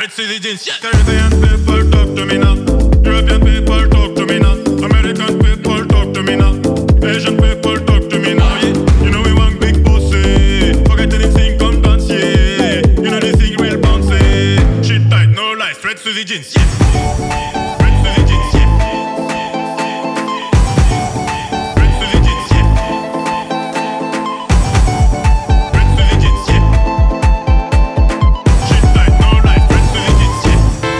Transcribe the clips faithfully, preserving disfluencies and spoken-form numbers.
Red Suzy jeans, yeah. Caribbean people talk to me now. European people talk to me now. American people talk to me now. Asian people talk to me now. Yeah. You know we want big pussy. Forget anything, come dance, yeah. You know this thing real bouncy. Shit tight, no lies. Red Suzy jeans, yeah. Red Suzy jeans, yeah. Red Suzy jeans, yeah. Red Suzy jeans, yeah. Shit tight, no lies. Red Suzy jeans, yeah.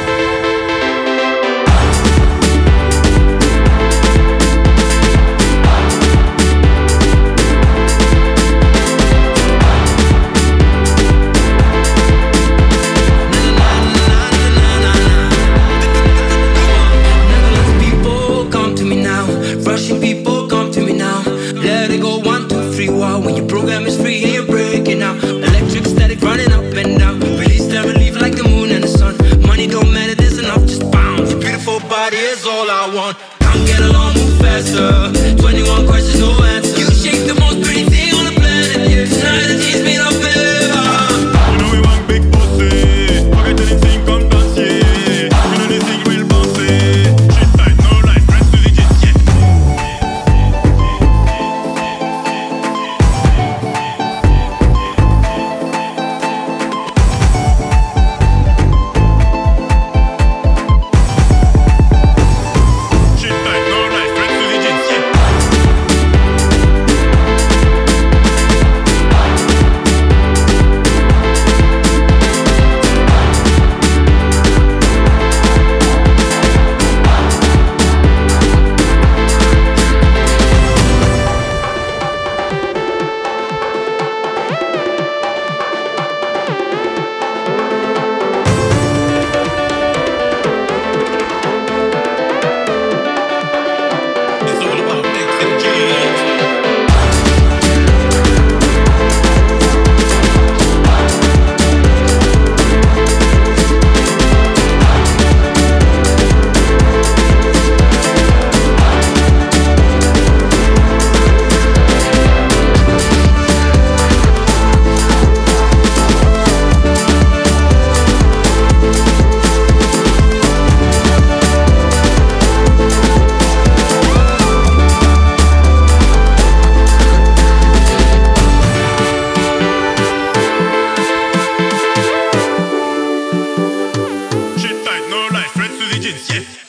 People come to me now. Russian people come to me now. Let it go one, two, three, wow. When your program is free and you're breaking out. Electric static running up and down. Release and relief like the moon and the sun. Money don't matter, there's enough, just bounce. Your beautiful body is all I want. Come get along, move faster. twenty-one questions, no answer. You shape the most pretty thing on the planet. Yeah, tonight the team's made of flavor. You know we want big pussy. Forget anything, come dance, yeah. You know this thing real bouncy. Shit tight, no lies. Red Suzy jeans, yeah. Shit tight, no lies. Red Suzy jeans, yeah. It's all about dicks and jeans. Shit tight, no lies. Red Suzy jeans, yeah.